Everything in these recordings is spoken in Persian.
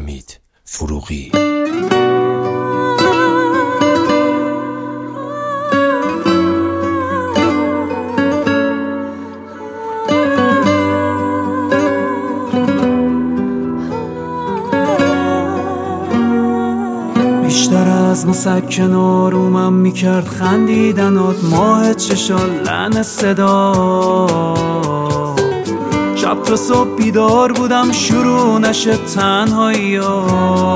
حمید فروغی. بیشتر از مسکن آرومم میکرد خندیدنات، ماه چشال لحن صدا. شب تا صبح بیدار بودم شروع نشه تنهایی ها.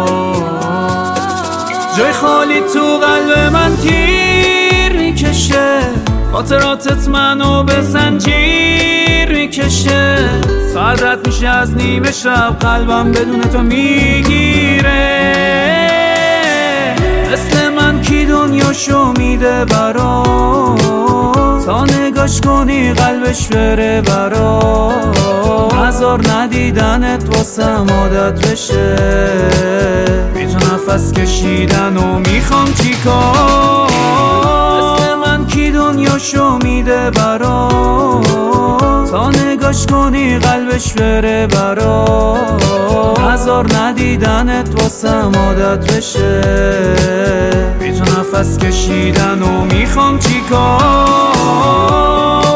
جای خالی تو قلب من تیر میکشه، خاطراتت منو به زنجیر میکشه. ساعت رد میشه از نیمه شب، قلبم بدون تو میگیره. مثل من کی دنیاشو میده برات، تا نگاش کنی قلبش بره برات. هزار ندیدنت واسم عادت بشه، بی تو نفس کشیدن و میخوام چیکار. مثل من کی دنیاشو میده برات، تا نگاش کنی قلبش بره برات. هزار ندیدنت واسم عادت بشه، بی تو نفس کشیدن و میخوام چیکار.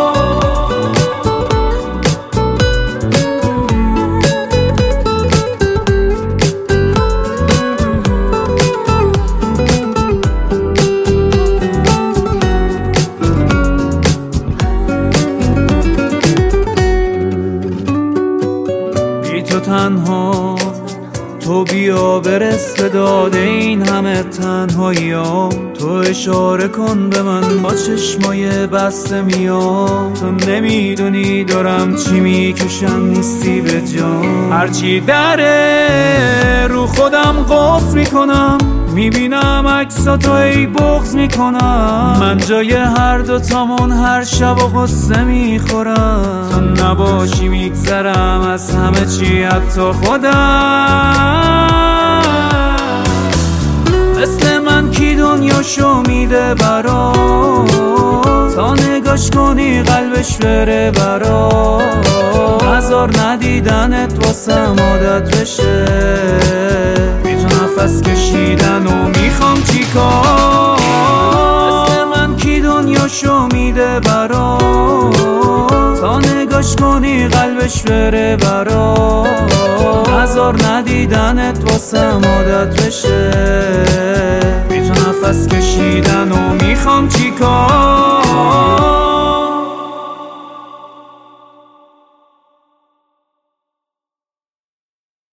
تو تنها، تو بیا برس به داد این همه تنهایی ها. تو اشاره کن به من با چشمای بسته میام. تو نمیدونی دارم چی میکشم، نیستی به جان. هرچی دره رو خودم قفل میکنم، میبینم عکساتو ای بغض میکنم. من جای هر دوتامون هر شب و غصه میخورم. تو نباشی میگذرم از همه چی حتی خودم. مثل من کی دنیاشو میده برات، تا نگاش کنی قلبش بره برات. هزار ندیدنت واسم عادت بشه، بی تو نفس کشیدن و میخوام چیکار. مثل من کی دنیاشو میده برات، تا نگاش کنی قلبش بره برات. هزار ندیدنت واسم عادت بشه، بی تو نفس کشیدن و میخوام چیکار.